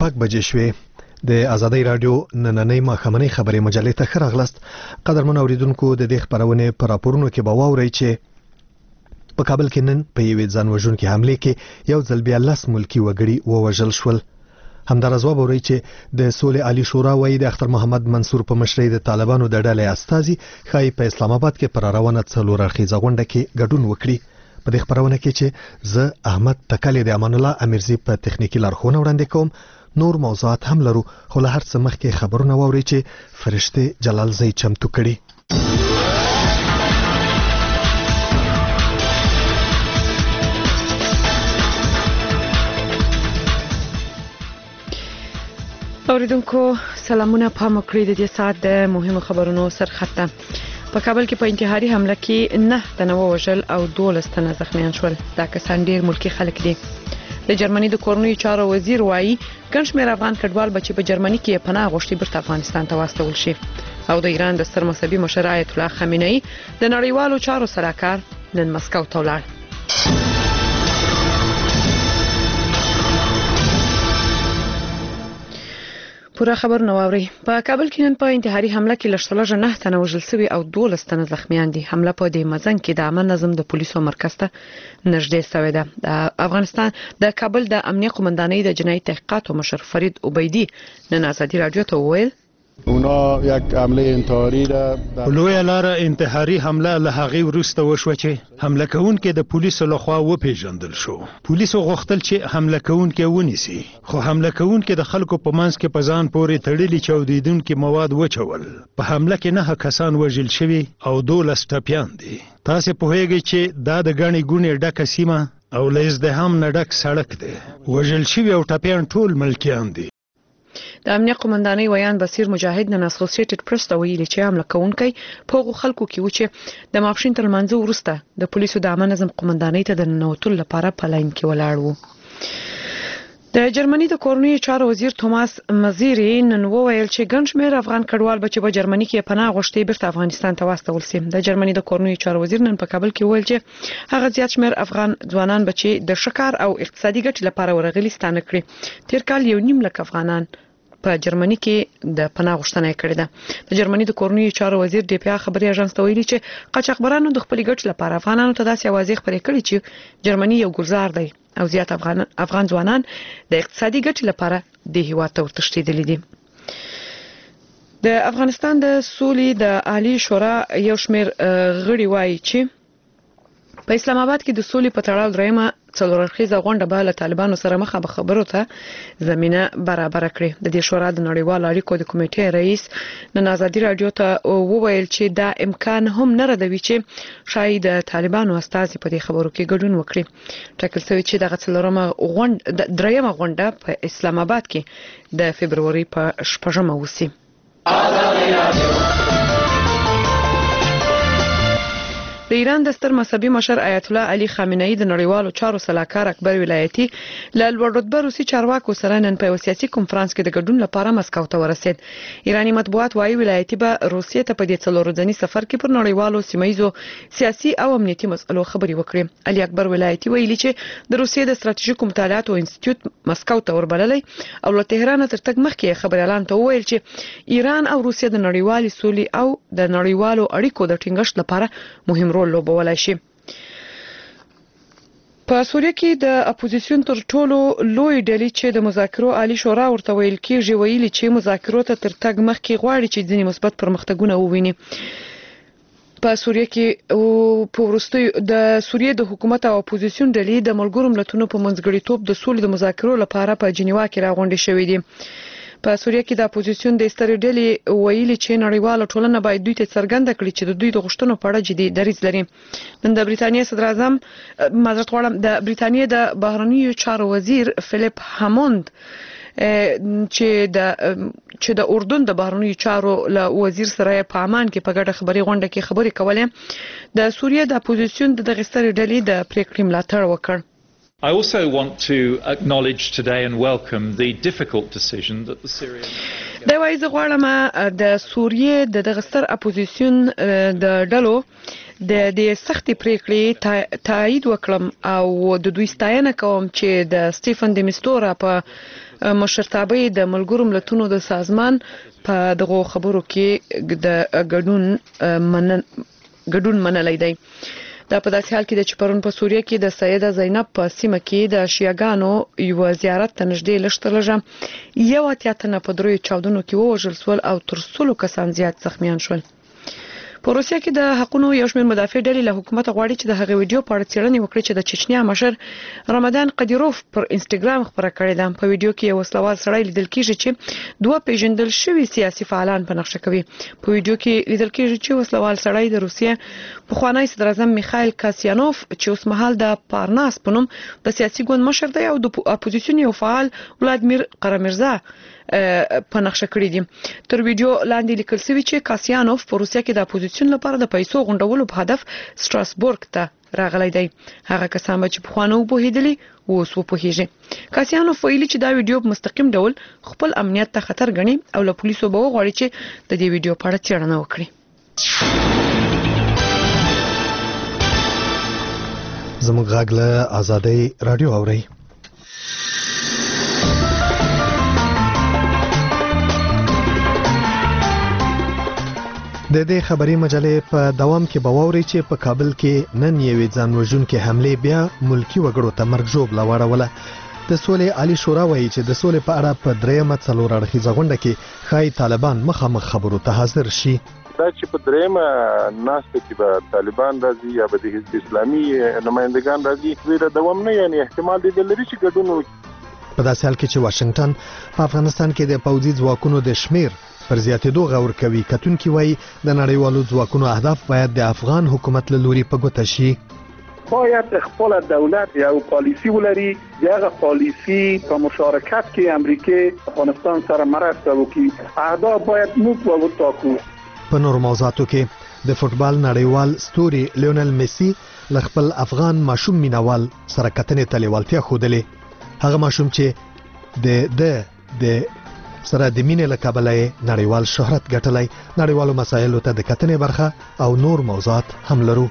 شپږ بجې شوې. د ازادۍ رادیو نننۍ ماښامنۍ خبري مجلې ته ښه راغلاست. قدرمن اوریدونکو، د دې خبرونه په راپورونو کې به واورئ چې په کابل کې نن په یوې ځان وژونکې حملې کې یو ځل بیا 10 ملکی وګړي ووژل شول. همدارس واورئ چې د سولې عالی شورا وایي د اختر محمد منصور په مشرۍ د طالبانو د ډلې استازي ښایي په اسلام آباد کې پر روانه څلور اړخیزه غونډه کې ګډون وکړي. په دې خبرونه کې چې زه احمد تکلی د امان الله امیرزی په تخنیکی لارښوونه وړاندې کوم. نور موضوعات هم لرو، خو له هر څه مخکې خبرونه واورئ چې فرشته جلال زئی چمتو کړي. اوریدونکو سلامونه، پام وکړئ د دې ساعت د مهمو خبرونو سرخط ته. په کابل کې په انتحاري حمله کې 9 تنه وژل او 12 تنه زخمیان شول. دا کسان ډیر ملکی خلک دي. د جرمني د کورنیو چارو وزیر وایي ګڼ شمېر افغان کډوال بچي په جرمني کې پناه غوښتي بیرته افغانستان ته واستول شي. او د ایران د ستر مذهبي مشر آیت الله خامنه‌ای د نړیوالو چارو سلاکار نن مسکو ته ولاړ. پورا خبر نو اوري. په کابل کې نن په انتحاري حمله کې لږترلږه 9 تنه وژل شوي او 12 تنه زخمیان دي. حمله په دې مزن کې د امن نظم د پولیسو مرکز ته نږدې شوې ده. د افغانستان د کابل د امنیه قومندانۍ د جنایي تحقیقاتو مشر فرید عبیدی نن ازادي رادیو ته وویل اونا یک حمله انتحاری را لوی لاره انتحاری حمله له هغې وروسته وشوه چې حمله کوونکې د پولیسو لخوا وپیژندل شو. پولیسو غوښتل چې حمله کوونکې ونیسي، خو حمله کوونکې د خلکو په منځ کې په ځان پورې تړلي چاودیدونکي مواد وچول. په حمله کې 9 کسان وژل شوي او 12 ټپیان دي. تاسو پوهیږئ چې دا د غني ګونې ډکه سیمه او له ازدحام نه ډک سړک دی. وژل شوي او ټپیان ټول ملکیان دي. د امنیه قومندانۍ ویان بصیر مجاهد نن اسوسییټډ پریس ته ویلي چې حمله کوونکی په هغو خلکو کې و چې د ماپښین تر لمانځه وروسته د پولیسو د امن نظم قومندانۍ ته د ننوتلو لپاره په لاین کې ولاړ و. د جرمني د کورنیو چارو وزیر توماس مزیری نن وویل چې ګڼ شمېر افغان کډوال بچي په جرمني کې پناه غوښتي بیرته افغانستان ته واستول شي. د جرمني د کورنیو چارو وزیر نن په کابل کې وویل چې هغه زیات شمېر افغان ځوانان بچي د شکار او اقتصادي ګټې لپاره ورغلي ستانه کړي. تیر کال 1.5 لک افغانان په جرمني کې د پناه غوښتنه کړې ده. د جرمني د کورنیو چارو وزیر دی په خبري اژانس ته ویلي چې قاچاقبرانو د خپل ګټ لپاره افغانانو ته داسې اوازې خبرې کړې چې جرمني یو ګلزار دی او زیات افغان ځوانان د اقتصادي ګټې لپاره د هیواد ته ورتښتېدلي دي. د افغانستان د سولې د عالی شورا یو شمېر غړي وایي چې په اسلام آباد کې د سولې په تړاو درېمه څلورخیزه غونډه به له طالبانو سره مخه به خبرو ته زمينه برابر کړي. د دې شورا د نړیوال اړیکو د کمیټې رئیس نن ازادي رادیو ته وویل چې دا امکان هم نه ردوي چې شاید د طالبانو استازي په دې خبرو کې ګډون وکړي. ټاکل شوی چې دغه درېمه غونډه په اسلام آباد کې د فبرवरी په 8مه وسی. د ایران د ستر مذهبي مشر آیت الله علي خامنه‌ای د نړیوالو چارو سلاکار اکبر ولایتي له لوړ رتبه روسي چارواکو سره نن په سیاسي کنفرانس کې د ګډون لپاره مسکو ته ورسید. ایراني مطبوعات وايي ولایتي به روسیې ته په دې څلورځني سفر کې پر نړیوالو سیمایزو سیاسي او امنیتي مسلو خبري وکړي. علي اکبر ولایتي ویلي چې د روسیې د ستراتیژیکو مطالعاتو انسټیټیوټ مسکو ته وربللی او له تهران تر تګ مخکې خبر اعلان ته ویل چې ایران او روسیې د نړیوالي سولې او د نړیوالو اړیکو د ټینګښت لپاره مهم لوبولای شي. په سوریه کې د اپوزیسیون تر ټولو لوی ډلې چې د مذاکرو عالی شورا ورته ویل کېږي ویلي چې مذاکرو ته تر تګ مخکې غواړي چې ځینې مثبت پرمختګونه وویني. په سوریه کې په وروستیو د سوریې د حکومت او اپوزیسیون ډلې د ملګرو ملتونو په منځګړیتوب د سولې د مذاکرو لپاره په جنیوا کې راغونډې شوې دي. په سوریه کې د اپوزیسیون د سترې ډلې ویلي چې نړیواله ټولنه باید دوی ته څرګنده کړي چې د دوی د غوښتنو په اړه جدي دریځ لري. نن د بریتانیا صدر اعظم د بریتانیا د بهرنیو چارو وزیر فلیپ هاموند چې د اردن د بهرنیو چارو له وزیر سره په عمان کې په ګډه خبري غونډه کې خبرې کولې. د سوریه د اپوزیسیون د سترې ډلې د پریکړې ملاتړ وکړ. I also want to acknowledge today and welcome the difficult decision that the Syrian دا وایي زه غواړم د سوریې د دغه ستر اپوزیسیون د ډلو د سختې پریکړې تایید وکړم او د دوی ستاینه کوم چې د سټیفن د مستورا په مشرتابه د ملګرو ملتونو د سازمان په دغه خبرو کې د ګډون منلای دی. دا په داسې حال کې د چپرون په سوریه کې د سیده زینب په سیمه کې د شیعاګانو یو زیارت ته نږدې لشتلجه یو اتیاتنه په دروي چاودنو کې وژل سول او تر 100 کسان زیات زخمیان شول. په روسیه کې د حقوقو یو شمېر مدافع ډلې له حکومت غواړي چې د هغه ویډیو په اړه څېړنه وکړي چې د چچنیا مشر رمضان قدیروف پر انستګرام خبره کړې ده. په ویډیو کې یو وسلوال سړی لیدل کېږي چې دوه پیژندل شوي سیاسي فعالان په نقشه کوي. په ویډیو کې لیدل کېږي چې وسلوال سړی د روسیې پخوانی صدر اعظم میخائیل کاسیانوف چې اوس مهال د پارناس په نوم د سیاسي ګوند مشر دی او د اپوزیسیون یو فعال ولادمیر قرامرزا په نقشه کړی دي. تر ویډیو لاندې لیکل شوی چې کاسیانوف په روسیه کې د اپوزیسیون لپاره د پیسو غونډولو په هدف ستراسبورګ ته راغلی دی. هغه کسان چې په خوانو بوهیدلی اوس وپوهیږي. کاسیانوف ویلي چې دا ویډیو په مستقیم ډول خپل امنیت ته خطر ګڼي او له پولیسو به وغواړي چې د دې ویډیو په اړه څېړنه وکړي. زموږ غږ له آزادۍ رادیو اوري. د دې خبري مجلې په دوام کې باوري چې په کابل کې نن یوې ځانوژونکې حمله بیا ملکی وګړو ته مرګ ژوبله واړوله. د سولې عالی شورا وایي چې د سولې په اړه په دریمه څلور اړخیزه غونډه کې ښایي طالبان مخامخ خبرو ته حاضر شي. دا چې په دریمه ناسته کې به طالبان راځي یا به د حزب اسلامي نمائندگان راځي زیاده دوام نه یعنی احتمال دی لري چې ګډون وکړي. په داسې حال کې چې واشنگټن په افغانستان کې د پوځي ځواکونو د شمیر پر زیاتېدو غور کوي. کتونکي وایي د نړیوالو ځواکونو اهداف باید د افغان حکومت له لوري په ګوته شي. باید خپل دولت یو پالیسی ولري، دغه پالیسی په مشارکت کې امریکا افغانستان سره مرسته وکړي. اهداف باید موږ وټاکو. په نور موضوعاتو کې د فوتبال نړیوال ستوري لیونل میسی له خپل افغان ماشوم مینوال سره کتنې ته لیوالتیا ښودلې. هغه ماشوم چې د سره د مینې له کبله نړیوال شهرت ګټلی. نړیوالو مسایلو ته د کتنې برخه او نور موضوعات هم لرو.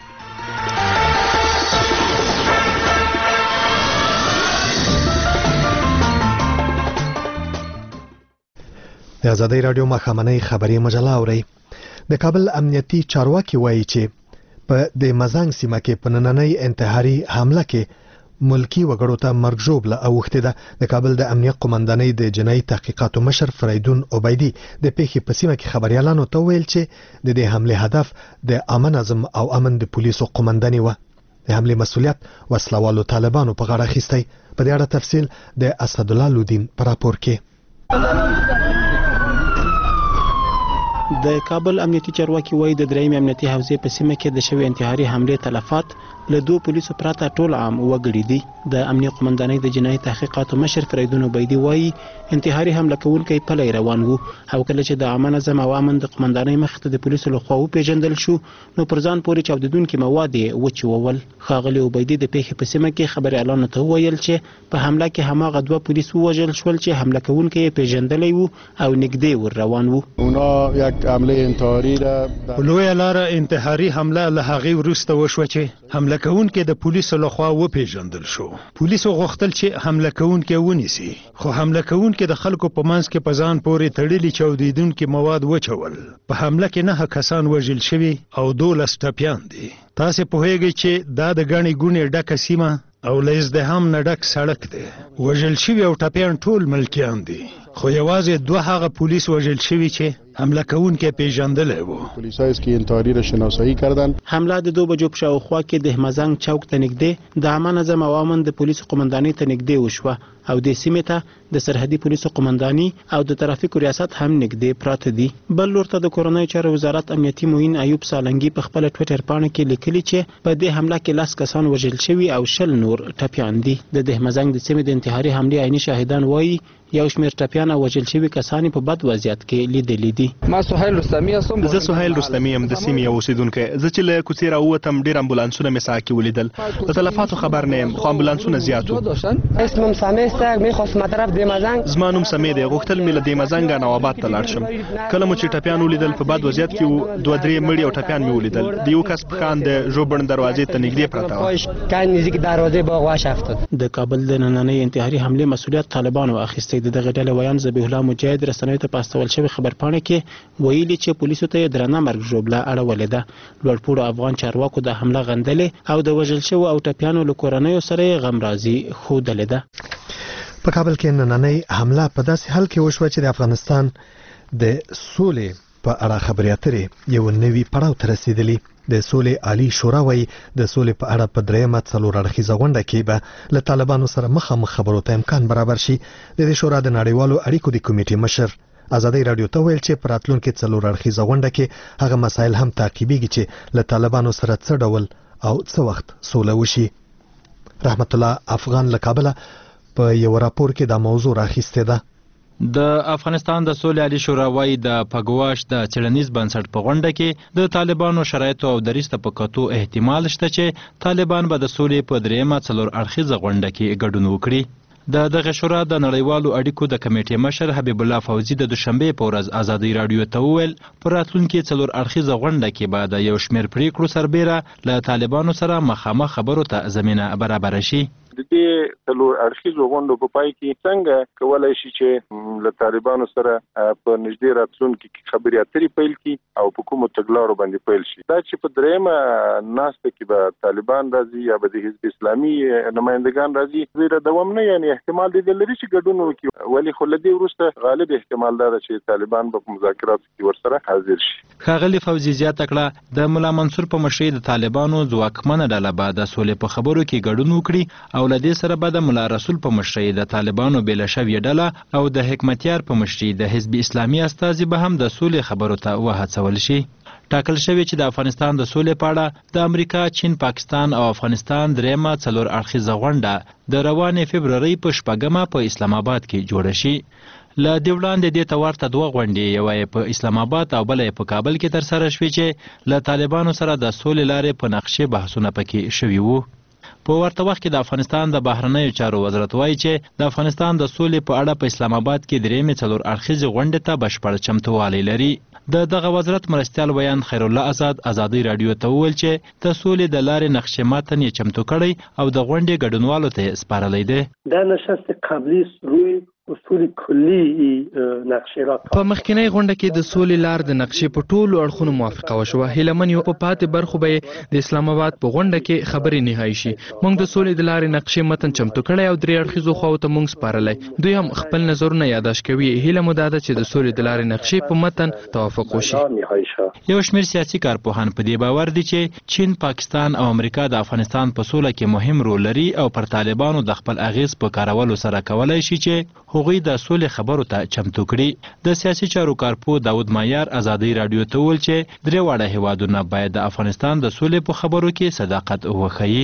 د آزادۍ رادیو ماښامنۍ خبري مجله اورئ. د کابل امنیتي چارواکي وایي چې په د مزنګ سیمه کې په نننۍ انتحاري حمله کې ملکی وګړو ته مرګ ژوبله اوښتې ده. د کابل د امنیت قومندانۍ د جنایي تحقیقاتو مشر فریدون عبیدي د پیښې په سیمه کې خبريالانو ته ویل چې د دې حمله هدف د امن نظم او امن د پولیسو قومنداني و. د حمله مسؤلیت وسلوالو طالبانو په غاړه اخیستی. په دې اړه تفصیل د اسدالله لودین په راپور کې. د کابل امنیتي چارواکي وایي د درېیم امنیتي حوزې په سیمه کې د شوې انتحاري حمله تلفات له دوه پولیسو پرته ټول عام وګړي دي. د امنیت قومندانۍ د جنایي تحقیقاتو مشر فریدون عبیدي وایي انتحاري حمله کوونکی پلی روان وو او کله چې د عامه نظم او امن د قومندانۍ مخې ته د پولیسو لخوا وپېژندل شو نو پر ځان پورې چاودېدونکي مواد یې وچوول. ښاغلي عبیدي د پیښې په سیمه کې خبریالانو ته وویل چې په حمله کې هماغه دوه پولیس ووژل شول چې حمله کوونکی یې پېژندلی وو او نږدې ور روان وو. حمله انتحاري ده. په لویه لاره انتحاري حمله له هغې وروسته وشوه چې حمله کوونکی د پولیسو لخوا وپېژندل شو. پولیسو غوښتل چې حمله کوونکی ونیسي خو حمله کوونکی د خلکو په منځ کې په ځان پورې تړلي چاودېدونکي مواد وچول. په حمله کې 9 کسان وژل شوي او 12 ټپیان دي. تاسې پوهیږئ چې دا د ګڼې ګوڼې ډکه سیمه او له ازدحام نه ډک سړک دی. وژل شوي او ټپیان ټول ملکیان دي خو یوازې 2 هغه پولیس وژل شوي چې حمله کوونکی پیژندلی و. پلیس‌ها است که انتحاری را شناسایی کردند. حمله د 2 بجو په شاوخوا کې د مزنګ چوک ته نږدې د عامه نظم او امن د پولیسو قومندانۍ ته نږدې وشوه او د سیمې ته د سرحدي پولیسو قومنداني او د ترافیکو ریاست هم نږدې پراته دي. بل لور ته د کورنۍ چارو وزارت امنیتي معین ایوب سالنګي په خپل ټویټر پاڼه کې لیکلي چې په دې حمله کې 10 کسان وژل شوي او 10 نور ټپیان دي. د مزنګ د سیمې د انتحاري حمله عیني شاهدان وایي یو شمېر ټپیان او وژل شوي کسان په بد وضعیت کې لیدلي دي. ما سهیل رستمی هستم. زه سهیل رستمی ام، د سیمې اوسیدونکی. زه چې له کوڅې راووتم ډېر امبولانسونه مې ساحه کې ولیدل. د تلفاتو خبر نه یم، خو امبولانسونه زیات وو. اسمم سامي است، میخواستم طرف دیمزنګ. زما نوم سمې دی، غوښتل مې له دیمزنګ نواباد ته لاړ شم. کله مو چې ټپیان ولیدل په بد وضعیت کې وو، 2-3 مړي او ټپیان مې ولیدل. د یو کس په خان د ژوبڼ دروازې ته نږدې پرته وه. کان نزدیک دروازې باغ واش افتاد. د کابل د نننۍ انتحاري حمله مسؤلیت طالبانو اخیستی. دغه ډلې ویان ذبیح الله مجاهد رسنیو ته په استول شوی خبرپاڼه کې ویلي چې پولیسو ته درنه مرګ ژوبله اړولې ده. لوړپوړو افغان چارواکو د حمله غندلې او د وژل شوو او ټپیانو له کورنیو سره غمرازي ښودلې ده. په کابل کې نننۍ حمله په داسې حال کې وشوه چې د افغانستان د سولې په اړه خبرې اترې یو نوي پړاو ته رسیدلی. د سولې عالی شورا وایي د سولې په اړه په درېیمه څلور اړخیزه غونډه کې به له طالبانو سره مخامخ خبرو ته امکان برابر شي. د دې شورا د نړیوالو اړیکو د کمیټې مشر ازادي رادیو ته ویل چې په راتلونکي څلور اړخیزه غونډه کې هغه مسایل هم تعقیبېږي چې له طالبانو سره څه ډول او څه وخت سوله وشي. رحمت الله افغان له کابل په یو راپور کې دا موضوع راخیسته ده. د افغانستان د سولې عالی شورا وايي د پګواش د څېړنیز بنسټ په غونډه کې د طالبانو شرایطو او دریسته په کتو احتمال شته چې طالبان به د سولې په درېیمه څلور اړخیزه غونډه کې ګډون وکړي. د دغه شورا د نړیوالو اړیکو د کمیټې مشر حبیب الله فوزي د دوشنبه په ورځ ازادي رادیو ته وویل په راتلونکي څلور اړخیزه غونډه کې به د یو شمېر پریکړو سربېره له طالبانو سره مخامخ خبرو ته زمینه برابر شي. د دې څلور اړخیزو غونډو په پای کې څنګه کولای شي چې له طالبانو سره په نږدې راتلونکي کې خبرې اترې پیل کړي او په کومو تګلارو باندې پیل شي. دا چې په درېیمه ناسته کې به طالبان راځي یا به د حزب اسلامي نمایندګان راځي، زیرا دوام نه، یعنی احتمال دی لري چې ګډون وکړي، ولی خو له دې وروسته غالب احتمال دا چې طالبان به په مذاکراتو کې ورسره حاضر شي. ښاغلي فوزي زیاته کړه د ملا منصور په مشرۍ د طالبانو ځواکمنه ډله به د سولې په خبرو کې ګډون وکړي او له دې سره به د ملا رسول په مشرۍ د طالبانو بېله شوې ډله او د حکمتیار په مشرۍ د حزب اسلامي استازي به هم د سولې خبرو ته وهڅول شي. ټاکل شوی چې د افغانستان د سولې په اړه د امریکا، چین، پاکستان او افغانستان درېیمه څلور اړخیزه غونډه د روانې فبرورۍ په 6 په اسلام آباد کې جوړه شي. له دې وړاندې دې ته ورته 2 غونډې، یوه یې په اسلام آباد او بله یې په کابل کې ترسره شوې چې له طالبانو سره د سولې لارې په نقشې بحثونه پکې شوي وو. په ورته وخت کې د افغانستان د بهرنیو چارو وزارت وایي چې د افغانستان د سولې په اړه په اسلام آباد کې درېیمې څلور اړخیزې غونډې ته بشپړ چمتووالی لري. د دغه وزارت مرستیال ویان خیر الله آزاد ازادي رادیو ته وویل چې د سولې د لارې نقشې متن یې چمتو کړی او د غونډې ګډونوالو ته سپارلی دی. در نشست قبلی روی اصول کلی نقشه را په مخکینی غونډه کې د سولې لار د نقشې په ټولو اړخونو موافقه وشوه. هیلمن یو په پاتې برخو به د اسلام آباد په غونډه کې خبرې نهایی شي. موږ د سولې د لارې نقشې متن چمتو کړی او درې اړخیزو خواو ته موږ سپارلی. دوی هم خپل نظرونه یادداشت کوي. هیله مو دا ده چې د سولې د لارې نقشې په متن توافق وشي. یو شمېر سیاسي کارپوهان په دې باور دي چې چین، پاکستان او امریکا د افغانستان په سوله کې مهم رول لري او پر طالبانو د خپل اغیز په کارولو سره کولای شي چې هغوی د سولې خبرو ته چمتو کړي. د سیاسي چارو کارپو داود مایار ازادي رادیو ته وویل چې درې واړه هیوادونه باید د افغانستان د سولې په خبرو کې صداقت وښيي.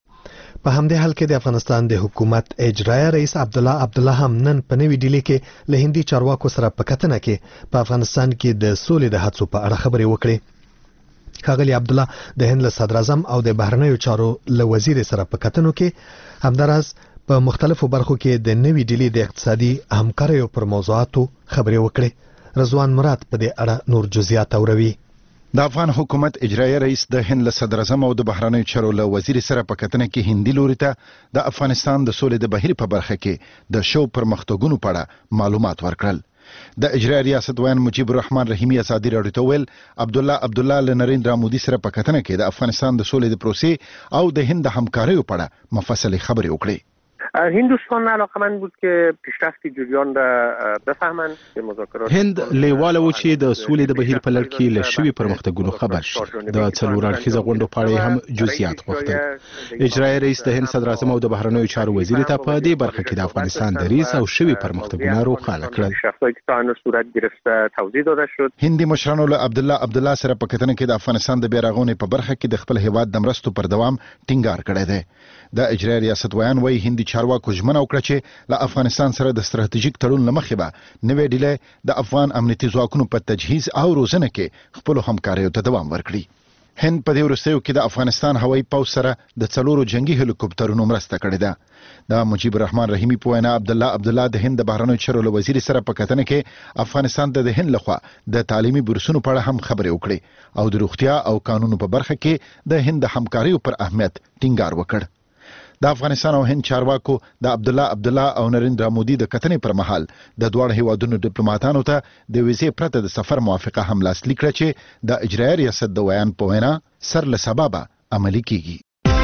په همدې حال کې د افغانستان د حکومت اجرایي رئیس عبدالله هم نن په نوې ډیلي کې له هندي چارواکو سره په کتنه کې په افغانستان کې د سولې د هڅو په اړه خبرې وکړې. ښاغلي عبدالله د هند له صدر اعظم او د بهرنیو چارو له وزیر سره په کتنو کې همداراز په مختلفو برخو کې د نوې ډیلي د اقتصادي همکاریو پر موضوعاتو خبرې وکړې. رضوان مراد په دې اړه نور جزئیات اوروي. د افغان حکومت اجرایي رئیس د هند له صدر اعظم او د بهرنیو چارو له وزیر سره په کتنه کې هندي لوري ته د افغانستان د سولې د بهیر په برخه کې د شو پرمختګونو په اړه معلومات ورکړل. د اجرایي ریاست ویان مجیب الرحمن رحیمی ازادي رادیو ته ویل عبدالله له نریندرا مودي سره په کتنه کې د افغانستان د سولې د پروسې او د هند د همکاریو په اړه مفصل خبرې وکړې. هندوستان علاقمند بود که پیشرفت جریان را بفهمند که مذاکرات هند لیواله و چې د سولې د بهیر په لړ کې له شوي پرمختګونو خبر شي. د څلور اړخیزه غونډو په اړه هم جزئیات غوښتل. اجرایي رئیس د هند صدر اعظم او د بهرنیو چارو وزیر ته په دې برخه کې د افغانستان دریځ او شوي پرمختګونه روښانه کړل. پیشرفت‌هایی که تا هنوز صورت گرفته توضیح داده شد. هندي مشرانو له عبدالله سره په کتنه کې د افغانستان د بیرغونې په برخه کې د خپل هیواد د مرستو پر دوام ټینګار کړی دی. د اجرایي ریاست ویان وایي هندي چارو چارواکو ژمنه وکړه چې له افغانستان سره د ستراتیژیک تړون لمخې به نوې ډلې د افغان امنیتي ځواکونو په تجهیز او روزنه کې خپل همکاریو ته دوام ورکړي. هند په دې وروستیو کې د افغانستان هوایي پوځ سره د 4 جنگي هلیکوپټرونو مرسته کړې ده. د مجيب الرحمن رحیمی په وینا عبدالله د هند د بهرنیو چارو له وزیر سره په کتنه کې افغانستان ته د هند لخوا د تعلیمي بورسونو په اړه هم خبرې وکړې او د روغتیا او قانونو په برخه کې د هند د همکاریو پر اهمیت ټینګار وکړ. د افغانستان او هند چارواکو د عبدالله او نریندرا مودي د کتنې پر مهال د دواړو هیوادونو ډیپلوماټانو ته د ویزې پرته د سفر موافقه هم لاسلیک کړه چې د اجرایي ریاست د ویان په وینا سر له سببه عملي کیږي.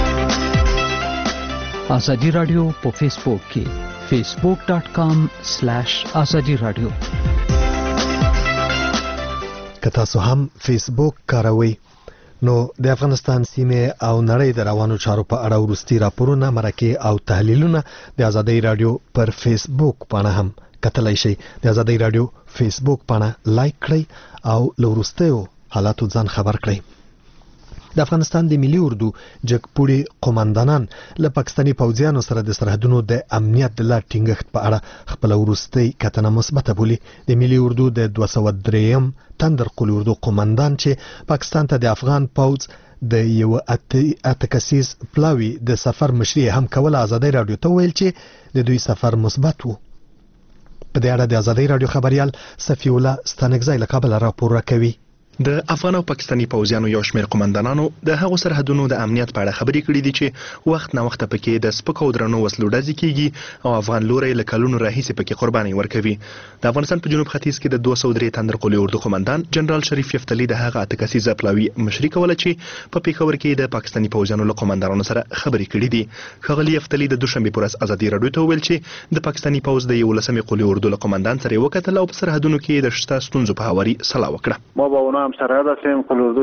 ازادي رادیو په فیسبوک کې facebook.com/ازادي رادیو. که تاسو هم فیسبوک کاروئ نو د افغانستان سیمه او نړۍ د روانو چارو په اړه ورستي راپورونه، مرکه او تحلیلونه د ازادي رادیو پر فیسبوک باندې هم کتلای شئ. د ازادي رادیو فیسبوک باندې لایک کړئ او لورستیو حالاتو ځان خبر کړئ. د افغانستان د ملي اردو جګپوړي قوماندانان له پاکستاني پوځیانو سره د سرحدونو د امنیت د لا ټینګښت په اړه خپل ورستي کتنه مثبته بولي. د ملي اردو د 203م تندر قول اردو قوماندان چې پاکستان ته د افغان پوځ د یو اتکسیز پلاوی د سفر مشري هم کول ازادي رادیو ته ویل چې د دوی سفر مثبت وو. په دې اړه د ازادي رادیو خبريال صفی الله ستانکزی له کابل راپور راکوي. د افغان او پاکستاني پوځیانو یو شمېر قوماندانانو د هغو سرحدونو د امنیت په اړه خبرې کړې دي چې وخت نه وخت پکې د سپکو درنو وسلو ډزې کیږي او افغان لوري له کلونو راهیسې پکې قرباني ورکوي. د افغانستان په جنوب ختیځ کې د 203 تندر قول اردو قوماندان جنرال شریف یفتلی د هغه اتکسیز پلاوی مشري کوله چې په پیښور کې د پاکستاني پوځیانو له قوماندانانو سره خبرې کړې دي. خغلی یفتلی د دوشنبه پر ورځ ازادي رادیو ته ویل چې د پاکستاني پوځ د 11 قول اردو له قوماندان سره وکتل او په سرحدونو کې د شته ستونزو په هواري سلا وکړه. ما با اونها هم سرحد هستیم.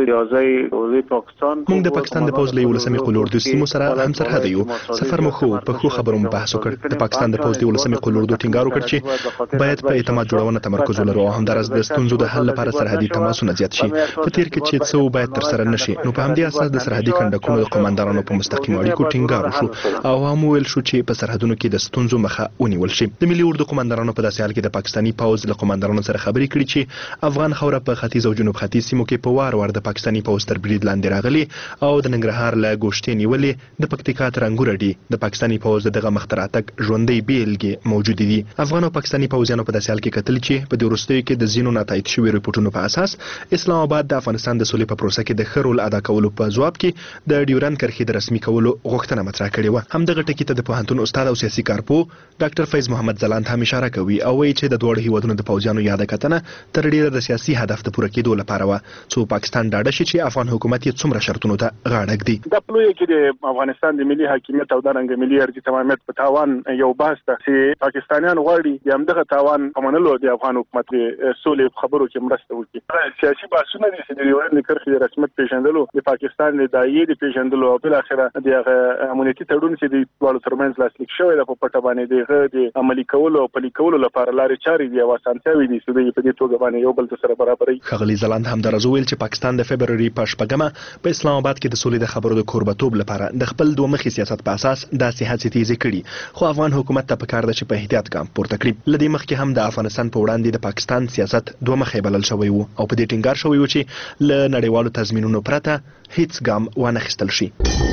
موږ د پاکستان د پوځ له 11 قول اردو سیمو سره هم سرحد یو. سفر مو خو په خو خبرو بحث وکړ. د پاکستان د پوځ د 11 قول اردو ټینګار وکړ چې باید په اعتماد جوړونه تمرکز ولرو او همدارس د ستونزو د حل لپاره سرحدي تماسونه زیات شي. په تیر کې چې څو باید تر سره نشي نو په همدې اساس د سرحدي کندکونو د قوماندانانو په مستقیم اړیکو ټینګار وشو او هم ویل شو چې په سرحدونو کې د ستونزو مخه ونیول شي. د ملي اردو قوماندانانو په داسې حال کې د پاکستاني پوځ له قوماندانانو سره خبرې کړې چې افغان خوره په ختیځ او جنوب ختیځ سیمو کې په وار د پاکستاني پوځ تر برید لاندې راغلي او د ننګرهار له ګوشتې نیولې د پکتیکا تر انګور ډي د پاکستاني پوځ دغه مختراتک ژوندۍ بیلګې موجود دي. افغان او پاکستاني پوځیانو په داسې حال کې کتل چې په وروستیو کې د زینو ناتایید شوی ریپورتونو په اساس اسلام آباد د افغانستان د سولې په پروسه کې د خرول ادا کولو په جواب کې د ډیورند کرښې د رسمي کولو غوښتنه مطرح کړې و. همدغه ټکی ته د پوهنتون استاد او سیاسي کارپو ډاکټر فیض محمد زلاند هم اشاره کوي او وایي چې د دوه هیوادونو د پوځیانو یاده کتنه تر ډیره د سیاسي هدف ته پوره کېدو لپاره و څو پاکستان ډاډه شي چې افغان حکومت یې څومره شرطونو ته غاړه ږدي. د پلوې کې د افغانستان د ملي حاکمیت او د رنګ ملي ارزښت تمامیت په تاوان یو بحث ده چې پاکستانیان غواړي د همدغه تاوان پمنلو د افغان حکومت سولې خبرو کې مرسته وکړي. سیاسي بحثونه دي چې د ډیورند کرښې د رسمیت پیژندلو د پاکستان د دایې د پیژندلو او بل اخره د امنیتي تړون چې د دوه ترمنځ لاسلیک شوی د په پټه باندې د عملي کولو او پلي کولو لپاره لارې چارې دي او اسانتیاوې دي چې په دې توګه باندې یو بل سره برابرې. خغلی زلاند هم درځو ویل چې پاکستان د فبرवरी په شپږمه په اسلام آباد کې د سولې د خبرو د کوربتوب لپاره د خپل دوه مخي سیاست په اساس داسې هڅې تیزې کړي خو افغان حکومت ته پکار ده چې په احتیاط ګام پورته کړي. لدې مخکې هم د افغانستان په وړاندې د پاکستان سیاست دوه مخې بلل شوی وو او په دې ټینګار شوی و چې له نړیوالو تضمینونو پرته هیڅ ګام وانه خیستل شي.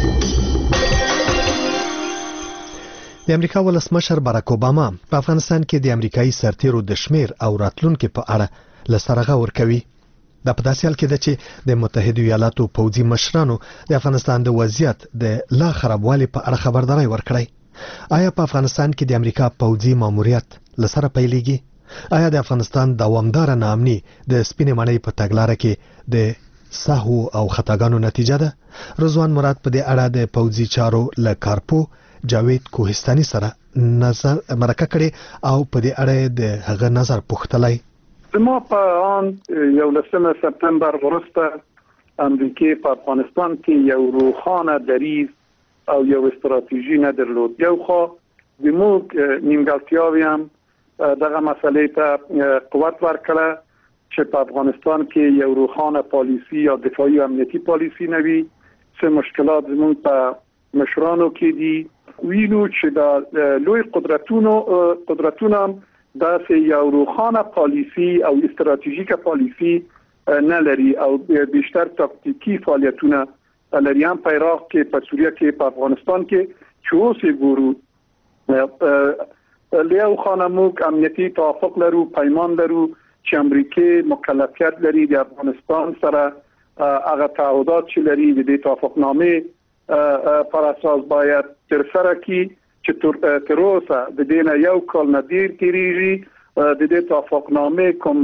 د امریکا ولسمشر باراک اوباما په افغانستان کې د امریکایي سرتیرو د شمیر او راتلونکو په اړه لسرغه ورکوي. دا په داسې حال کې ده چې د متحده ایالاتو پوځي مشرانو د افغانستان د وضعیت د لا خرابوالي په اړه خبرداري ورکړې. آیا په افغانستان کې د امریکا پوځي ماموریت لسره پیلېږي؟ آیا د افغانستان دوامدار ناامني د سپینې مړۍ په تګلارې کې د سهو او خطاګانو نتیجه ده؟ رضوان مراد په دې اړه د پوځي چارو له کارپو جاوید کوهستاني سره نظر مرکه کړي او په دې اړه د هغه نظر پوښتلی. ما په آن 11 سپتامبر وروسته امریکا په افغانستان کې یو روښانه دریځ او یو استراتیژي نه درلود. یو خو د موږ نیمګړتیاوې هم دغه مسلې ته قوت ورکړه چې په افغانستان کې یو روښانه پالیسی یا دفاعي امنیتي پالیسی نه وي. څه مشکلات زموږ په مشرانو کې دي وینو چې د لوی قدرتونو د یو روخانه پالیسی او استراتیژیکه پالیسی نه لري او بیشتر تاکتیکی فعالیتونه لري، هم په عراق کې، په سوریه کې، په افغانستان کې چې اوس ګورو لیو خانموک امنیتی توافق لرو، پیمان لرو چې امریکا مکلفیت لري د افغانستان سره هغه تعهدات چې لري د دې توافقنامه پر اساس باید تر سره کی چې تر اوسه د دې نه یو کال نه ډیر تیریږي د دې توافقنامه کوم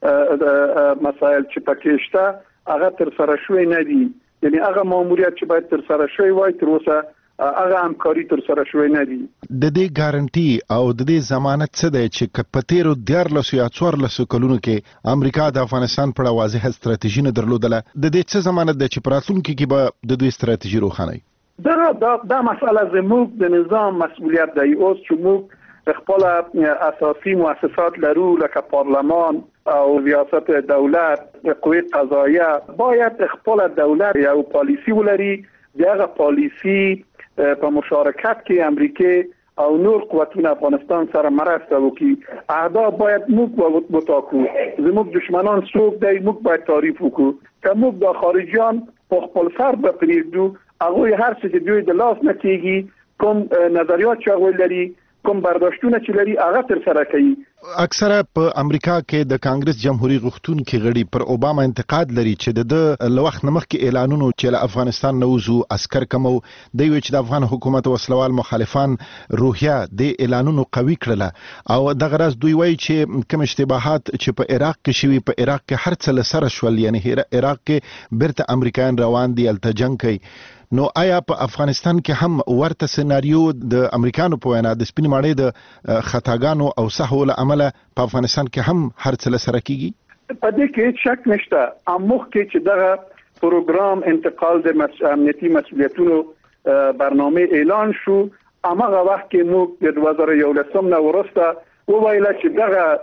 مسائل چې پکې شته هغه تر سره شوی نه دي، یعنی هغه ماموریت چې باید تر سره شوی وای تر اوسه هغه همکاري تر سره شوی نه دي. د دې ګارانټي او د دې ضمانت څه دی چې په تیرو 14 یا 14 کلونو کې امریکا د افغانستان په اړه واضحه ستراتیژي نه درلودله؟ د دې څه ضمانت دی چې په راتلونکي کې به د دوی ستراتیژي روښانه وي؟ دا مسئله زموږ د نظام مسؤلیت دی. اوس چې موږ خپل اساسي مؤسسات لرو لکه پارلمان او ریاست دولت، قوه قضاییه، باید خپل دولت یو پالیسی ولري، دغه پالیسی په مشارکت کې امریکا او نور قوتونه افغانستان سره مرسته وکړي. اهداف باید موږ وټاکو، زموږ دشمنان څوک دی موږ باید تعریف وکړو. که موږ د خارجيان په خپل سر به پرېږدو، هغه هر څه چې دوی د لاس نه کېږي، کوم نظریات چې هغه لري، کوم برداشتونه چې لري، هغه تر سره کوي. اکثره په امریکا کې د کانګرس جمهوریت غوښتونکي غړي پر اوباما انتقاد لري چې د لوخت نمخ کې اعلانونو چې له افغانستان نوزو عسكر کمو، دی وی چې د افغان حکومت وسلوال مخالفان روحیه د اعلانونو قوي کړله او د غرض دوی وایي چې کوم اشتباهات چې په عراق کې شوي، په عراق کې هر څه لسره شول، یعنی عراق کې برته امریکایان روان دي التجنګ کوي. نو آیا په افغانستان کې هم ورته سناریو د امریکانو په وینا د سپین ماړې د خطاګانو او سهو له عمله په افغانستان کې هم هر څه لسره کیږي؟ په دې کې شک نشته. اموخ کې چې دغه پروګرام انتقال د امنیتي مسؤلیتونو برنامه اعلان شو، هغه وخت کې موږ د 2011 نه ورسته وویل چې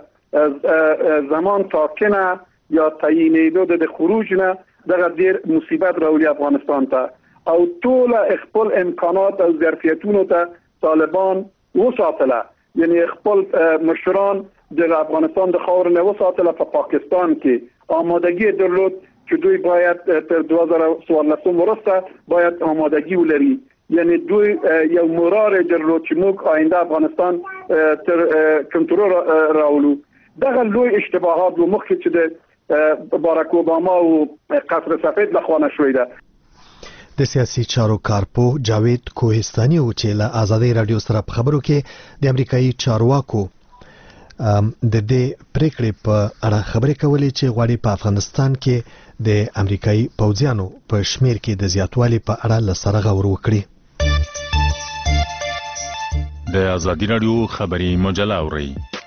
دغه زمان ټاکنه یا تعیینېدو د خروج نه دغه ډیر مصیبت راولي افغانستان ته او ټول خپل امکانات او ظرفیتونو ته طالبان وساتله، یعنی خپل مشران د افغانستان د خاور نه وساتله. په پاکستان کې آمادگی درلود چې دوی باید تر 2014 ورسته باید آمادگی ولري، یعنی دوی یو مرار درلود چې موږ آینده افغانستان تر کنټرول راولو. دغه لوی اشتباهات و مخکې چې د باراک اوباما او قصر سفید لخوا شوی ده. د سیاسي چارو کارپو جاوید کوهستاني او چې له آزادۍ رادیو سره په خبرو کې د امریکایي چارواکو د دې پریکړې په اړه خبرې کولې چې غواړي په افغانستان کې د امریکایي پوځیانو په شمیر کې د زیاتوالي په اړه لسره غور وکړي. د آزادۍ رادیو خبري مجله اوري.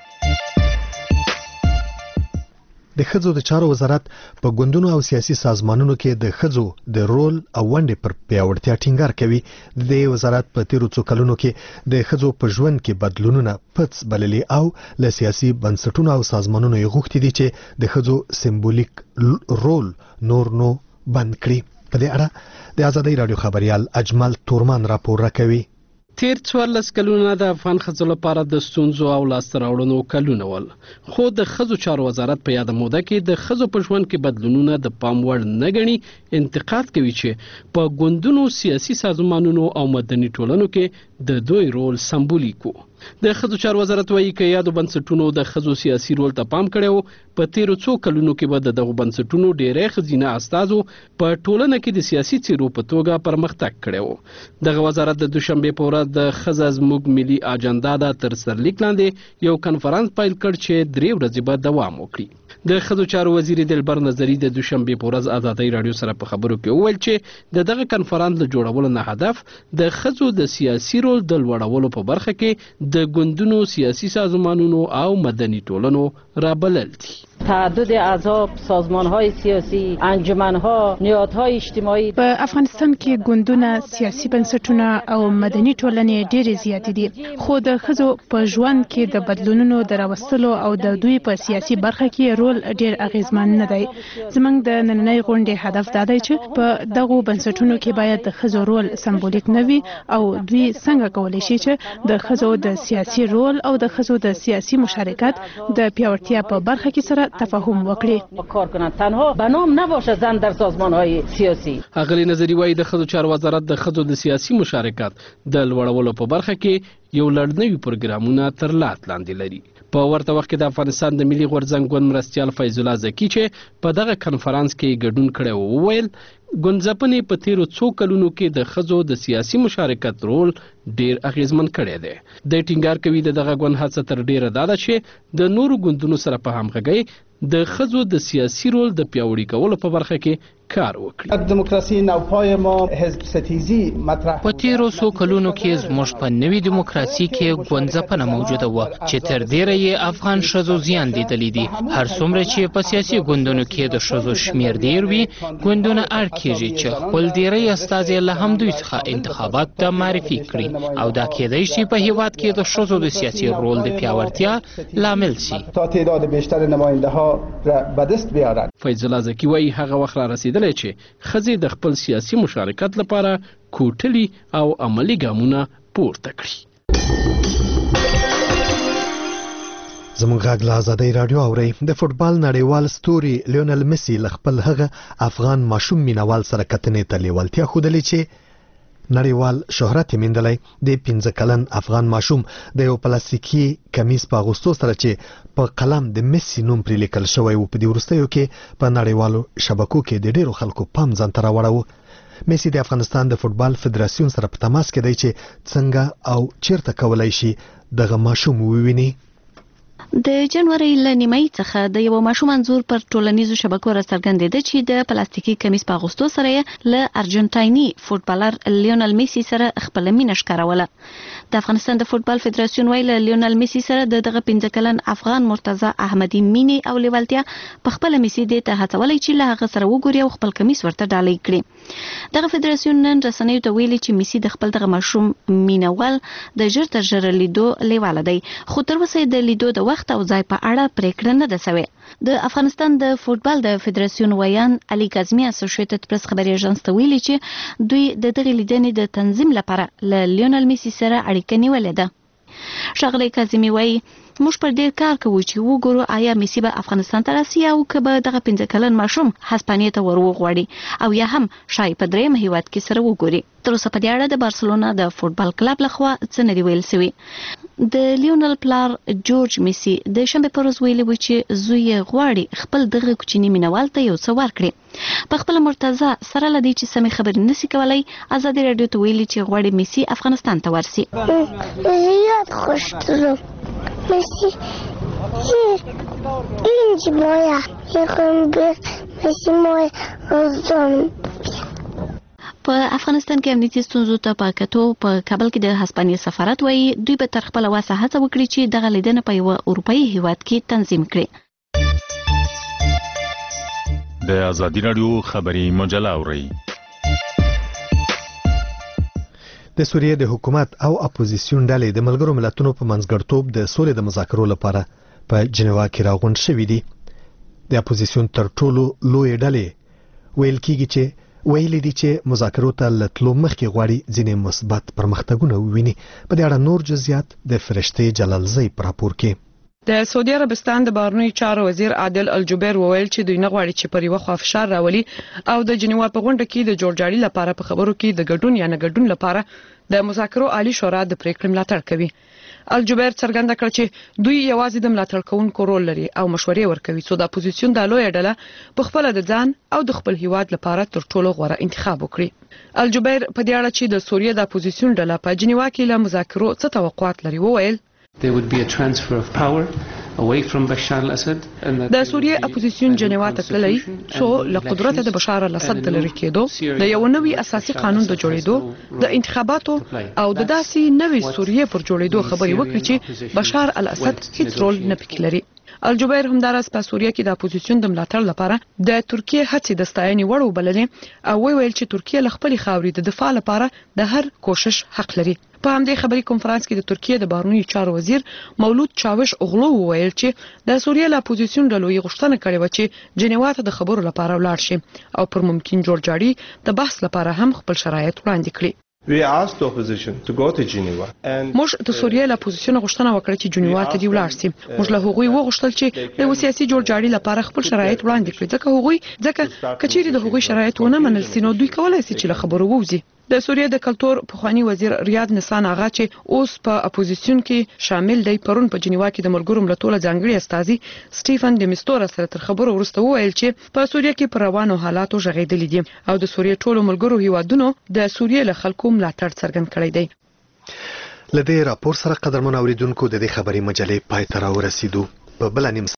د ښځو د چارو وزارت په ګوندونو او سیاسي سازمانونو کې د ښځو د رول او ونډې پر پیاوړتیا ټینګار کوي. د وزارت په تیرو څو کلونو کې د ښځو په ژوند کې بدلونونه پڅ بللي او له سیاسي بنسټونو او سازمانونو یې غوښتي دي چې د ښځو سمبولیک رول نور نو بند کړي. په دې اړه د آزادۍ رادیو خبريال اجمل تورمان راپور راکوي. تیر 14 کلونه د افغان ښځو لپاره د ستونزو او لاسته راوړنو کلونه ول، خو د ښځو چارو وزارت په یاد موده کې د ښځو په ژوند کې بدلونونه د پام وړ نه ګڼي. انتقاد کوي چې په ګوندونو، سیاسي سازمانونو او مدني ټولنو کې د دوی رول سمبولیک وو. د ښځو چارو وزارت وایي چې یادو بنسټونو د ښځو سیاسي رول ته پام کړی، په تیرو څو کلونو کې به دغه بنسټونو ډېری ښځینه استازو په ټولنه کې د سیاسي څیرو په توګه پرمختګ کړی. دغه وزارت د دوشنبه په ورځ د ښځه زموږ ملي اجنډا د تر سرلیک لاندې یو کنفرانس پیل کړ چې 3 ورځې به دوام وکړي. د ښځو چارو وزیر دلبر نظری د دوشنبه په ورځ آزادۍ رادیو سره په خبرو کې وویل چې دغه کنفرانس د جوړولو نه هدف د ښځو د سیاسي رول د لوړولو په برخه کې د ګوندونو، سیاسي سازمانونو او مدني ټولنو رابلل دي. تعدد احزاب، سازمان‌های سیاسی، انجمن‌ها، نهادهای اجتماعي په افغانستان کې ګوندونه، سیاسي بنسټونه او مدني ټولنې ډېرې زیاتې دي، خو د ښځو په ژوند کې د بدلونونو د راوستلو او د دوی په سیاسي برخه کې رول ډېر اغیزمن نه دی. زموږ د نننۍ غونډې هدف دا دی چې په دغو بنسټونو کې باید د ښځو رول سمبولیک نه وي او دوی څنګه کولی شي چې د ښځو د سیاسي رول او د ښځو د سیاسي مشارکت د پیاوړتیا په برخه کې سره تفاهم وکړي. کار کنند تنها بنام نباشه زن در سازمان‌های سیاسی. اغلی نظری وایي د ښځو چارو وزارت د ښځو د سیاسي مشارکت د لوړولو په برخه کې یو لړنوي پروګرامونه تر لاس لاندې لري. په ورته وخت کې د افغانستان د ملي غورځنګ ګوند مرستیال فیض الله زکی چې په دغه کنفرانس کې ګډون کړی وویل ګوندځپنې په تیرو څو کلونو کې د ښځو د سیاسي مشارکت رول ډیر اغیزمن کړی دی. د ټینګار کوي د دغه ګوند هڅه تر ډیره دا ده چې د نورو ګوندونو سره په همغږۍ د ښځو د سیاسي رول د پیاوړي کولو په برخه کې کار وکړي. دموکراسي نوپای ما حزب ستیزی مطرح په تیرو څو کلونو کې زموږ په نوې دیموکراسي کې ګوندځپنه موجوده وه چې تر ډیره یې افغان ښځو زیان لیدلی دي. هر څومره چې په سیاسي ګوندونو کې د ښځو شمیر ډیر وي ګوندونه اړ کیږي چې خپل ډیری استازي له همدوی څخه انتخابات ته معرفي کړي او دا کېدای شي په هیواد کې د ښځو د سیاسي رول د پیاوړتیا لامل شي تا تعداد بیشتر نماینده ها را به دست بیارند. فیض الله زکی وایي هغه وخت را رسیدلی چې ښځې د خپل سیاسي مشارکت لپاره کوټلي او عملی ګامونه پورته کړي. زموږ غږ له ازادۍ راډیو اورئ. د فوټبال نړیوال ستوري لیونل میسي له خپل هغه افغان ماشوم مینوال سره کتنې ته لیوالتیا ښودلې چې نړیوال شهرت یې موندلی. د 15 کلن افغان ماشوم د یو پلاستیکي کمیس په اغوستو سره چې په قلم د میسي نوم پرې لیکل شوی و په دې وروستیو کې په نړیوالو شبکو کې د ډیرو خلکو پام ځان ته راوړاوه. میسي د افغانستان د فوټبال فدراسیون سره په تماس کې دی چې څنګه او چیرته کولای شي دغه ماشوم وویني. د جنوري له نیمایي څخه د یو ماشوم انځور پر ټولنیزو شبکو راڅرګندېده چې د پلاستیکي کمیس په اغوستو سره له ارجنټایني فوټبالر لیونل میسي سره خپل مینه ښکاروله. د افغانستان د فوټبال فدراسیون ویل لیونل میسي سره دغه 15 کلن افغان مرتضی احمدي مینې او لیوالتیا په خپل میسي د ته هڅولې چې له هغه سره وګوري او خپل کمیس ورته ډالۍ کړي. دغه فدراسیون نن رسنیو ته ویلي چې میسي د خپل دغه ماشوم مینوال د ژر تر ژره لیدو لیواله دی، خو تر اوسه د لیدو د وخت او ځای په اړه پریکړه نه ده شوې. د افغانستان د فوټبال د فدراسیون ویان علي کاظمي اسوسییټډ پریس خبري ایجنس ته ویلي چې دوی د دغه لیدنې د تنظیم لپاره له لیونل میسي سره اړیکه نیولې ده. ښاغلی کاظمي وایي موږ پر دې کار کوو چې وګورو آیا میسي به افغانستان ته راسي او که به دغه 15 کلن ماشوم هسپانیې ته ور وغواړي او یا هم شاید په درېیم هیواد کې سره وګوري. تر اوسه په دې اړه د بارسلونا د فوټبال کلب لخوا څه نه دی ویل شوي. د لیونل پلار جورج میسي د شنبې پر ورځ ویلي و چې زوی غواړي خپل دغه کوچني مینوال ته یو څه ورکړي. په خپل مرتضی سره لدی چې سمې خبرې نشي کولای ازادي راډیو ته ویلي چې غواړي میسي افغانستان ته ورسي. زیاد خوشحالم میسي اینجا moja میخوام به میسي moja روزان. په افغانستان کې امنیتي ستونزو ته په کتو په کابل کې د هسپانیې سفارت وایي دوی به تر خپله وسه هڅه وکړي چې دغه لیدنه په یوه اروپایي هیواد کې تنظیم کړي. د ازادي راډیو خبري مجله اورئ. د سوریې د حکومت او اپوزیسیون ډلې د ملګرو ملتونو په منځګړتوب د سولې د مذاکرو لپاره په جنیوا کې راغونډ شوې دي. د اپوزیسیون تر ټولو لوی ډلې ویل کیږي چې ویلي دي چې مذاکرو ته له تلو مخکې غواړي ځینې مثبت پرمختګونه وویني. په دې اړه نور جزئیات د فرشتې جلالزی په راپور کې. د سعودي عربستان د بهرنیو چارو وزیر عادل الجبیر وویل چې دوی نه غواړي چې پر یوه خوا فشار راولي او د جنیوا په غونډه کې د جوړجاړي لپاره په خبرو کې د ګډون یا نه ګډون لپاره د مذاکرو عالی شورا د پریکړې ملاتړ کوي. الجبیر څرګنده کړ چې دوی یوازې د ملاتړ کوونکو رول لري او مشورې ورکوي څو د اپوزیسیون د لوی ډله په خپل د ځان او د خپل هیواد لپاره تر ټولو غوره انتخاب وکړي. الجبیر په دې اړه چې د سوریې د اپوزیسیون ډله په جنیوا کې له مذاکرو څه توقعات لري وویل There would be a transfer of power away from Bashar al-Assad. د سوریې اپوزیسیون جنیوا ته تللی څو له قدرت د بشار الاسد د لرې کېدو د یو نوي اساسي قانون د جوړېدو د انتخاباتو او د داسې نوې سوریې پر جوړېدو خبرې وکړي چې بشار الاسد هیڅ رول نه پکې لري. الجبیر همدارس په سوریه کې د اپوزیسیون د ملاتړ لپاره د ترکیه هڅې د ستاینې وړ وبللې او ویل چې ترکیه له خپل خاورې د دفاع لپاره د هر کوشش حق لري. په همدې خبري کانفرنس کې د ترکیه د بهرنیو چارو وزیر مولود چاوش اوغلو وویل چې د سوریه له اپوزیسیون ډلو یې غوښتنه کړې و چې جنیوا ته د خبرو لپاره ولاړ شي او پر ممکن جوړجاړي د بحث لپاره هم خپل شرایط وړاندې کړي. موږ د سوریه له اپوزیسیون غوښتنه وکړه چې جنیوا ته دی ولاړ شي. موږ له هغوی وغوښتل چې د سیاسي جوړجاړي لپاره خپل شرایط وړاندې کړي ځکه کچېری د هغوی شرایط ونه منل سي نو دوی کولای شي چې له خبرو ووځي. د سوریه د کلتور پخوانی وزیر ریاض نسان آغا چې اوس په اپوزیسیون کې شامل دی پرون په جنیوا کې د ملګرو ملتونو ځانګړي استازي سټیفن د میستورا سره تر خبرو وروسته وویل چې په سوریه کې پر روانو حالاتو ژغېدلې دي او د سوریه ټولو ملګرو هیوادونو د سوریه له خلکو ملاتړ څرګند کړی دی. لدې راپور سره قدرمن اوریدونکو د دې خبري مجلې پای ته راورسېدو. په بل نیم